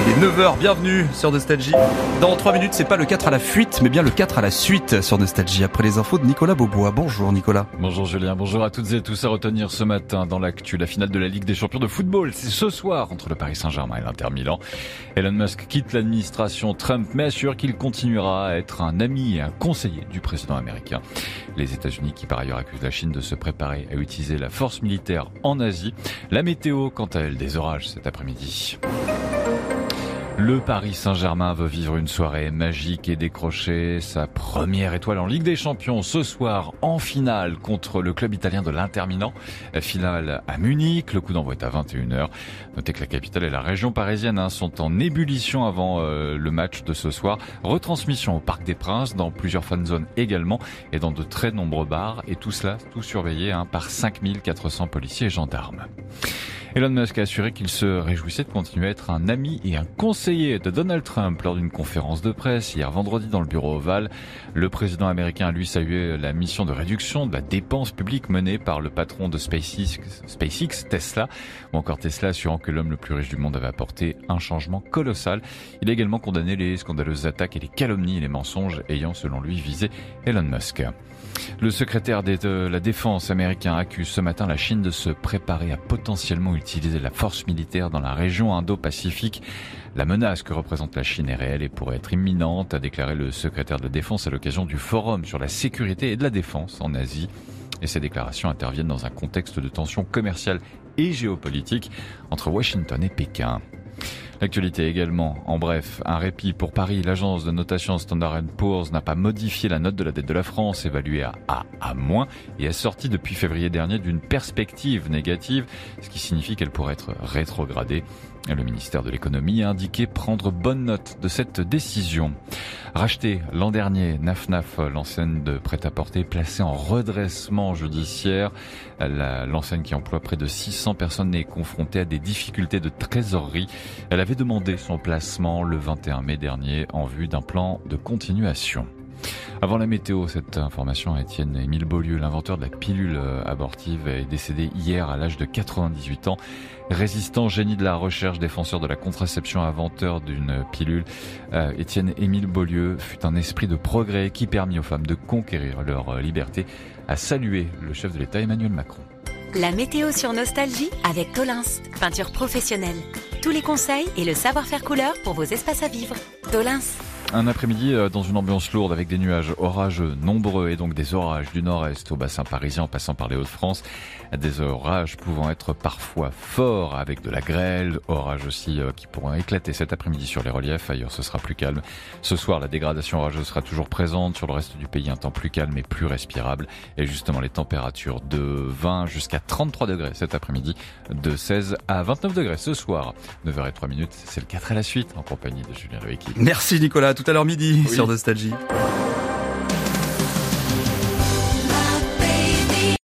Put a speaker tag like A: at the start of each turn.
A: Il est 9h, bienvenue sur Nostalgie. Dans 3 minutes, c'est pas le 4 à la fuite, mais bien le 4 à la suite sur Nostalgie. Après les infos de Nicolas Beaubois. Bonjour Nicolas.
B: Bonjour Julien, bonjour à toutes et tous. À retenir ce matin dans l'actu, la finale de la Ligue des Champions de football. C'est ce soir entre le Paris Saint-Germain et l'Inter Milan. Elon Musk quitte l'administration Trump, mais assure qu'il continuera à être un ami et un conseiller du président américain. Les États-Unis qui par ailleurs accusent la Chine de se préparer à utiliser la force militaire en Asie. La météo, quant à elle, des orages cet après-midi. Le Paris Saint-Germain veut vivre une soirée magique et décrocher sa première étoile en Ligue des Champions ce soir en finale contre le club italien de l'Inter Milan. La finale à Munich, le coup d'envoi est à 21h. Notez que la capitale et la région parisienne sont en ébullition avant le match de ce soir. Retransmission au Parc des Princes, dans plusieurs fan zones également et dans de très nombreux bars. Et tout cela, tout surveillé par 5400 policiers et gendarmes. Elon Musk a assuré qu'il se réjouissait de continuer à être un ami et un conseiller de Donald Trump lors d'une conférence de presse hier vendredi dans le bureau ovale. Le président américain a lui salué la mission de réduction de la dépense publique menée par le patron de SpaceX, Tesla, ou encore Tesla assurant que l'homme le plus riche du monde avait apporté un changement colossal. Il a également condamné les scandaleuses attaques et les calomnies et les mensonges ayant selon lui visé Elon Musk. Le secrétaire de la Défense américain accuse ce matin la Chine de se préparer à potentiellement utiliser la force militaire dans la région Indo-Pacifique. La menace que représente la Chine est réelle et pourrait être imminente, a déclaré le secrétaire de la Défense à l'occasion du forum sur la sécurité et de la défense en Asie. Et ces déclarations interviennent dans un contexte de tensions commerciales et géopolitiques entre Washington et Pékin. L'actualité également, en bref, un répit pour Paris. L'agence de notation Standard & Poor's n'a pas modifié la note de la dette de la France, évaluée à A-, et est sortie depuis février dernier d'une perspective négative, ce qui signifie qu'elle pourrait être rétrogradée. Le ministère de l'économie a indiqué prendre bonne note de cette décision. Rachetée l'an dernier, Naf, l'enseigne de prêt-à-porter, placée en redressement judiciaire. L'enseigne qui emploie près de 600 personnes est confrontée à des difficultés de trésorerie. Elle avait demandé son placement le 21 mai dernier en vue d'un plan de continuation. Avant la météo, cette information, Étienne-Émile Beaulieu, l'inventeur de la pilule abortive, est décédé hier à l'âge de 98 ans. Résistant, génie de la recherche, défenseur de la contraception, inventeur d'une pilule, Étienne-Émile Beaulieu fut un esprit de progrès qui permit aux femmes de conquérir leur liberté, a salué le chef de l'État Emmanuel Macron.
C: La météo sur Nostalgie avec Tolins, peinture professionnelle. Tous les conseils et le savoir-faire couleur pour vos espaces à vivre. Tolins.
B: Un après-midi dans une ambiance lourde avec des nuages orageux nombreux et donc des orages du nord-est au bassin parisien en passant par les Hauts-de-France. Des orages pouvant être parfois forts avec de la grêle, orages aussi qui pourront éclater cet après-midi sur les reliefs. Ailleurs ce sera plus calme. Ce soir la dégradation orageuse sera toujours présente. Sur le reste du pays un temps plus calme et plus respirable. Et justement les températures de 20 jusqu'à 33 degrés cet après-midi, de 16 à 29 degrés ce soir. 9h03, c'est le 4 à la suite en compagnie de Julien Loïc.
A: Merci Nicolas, tout à l'heure midi sur Nostalgie.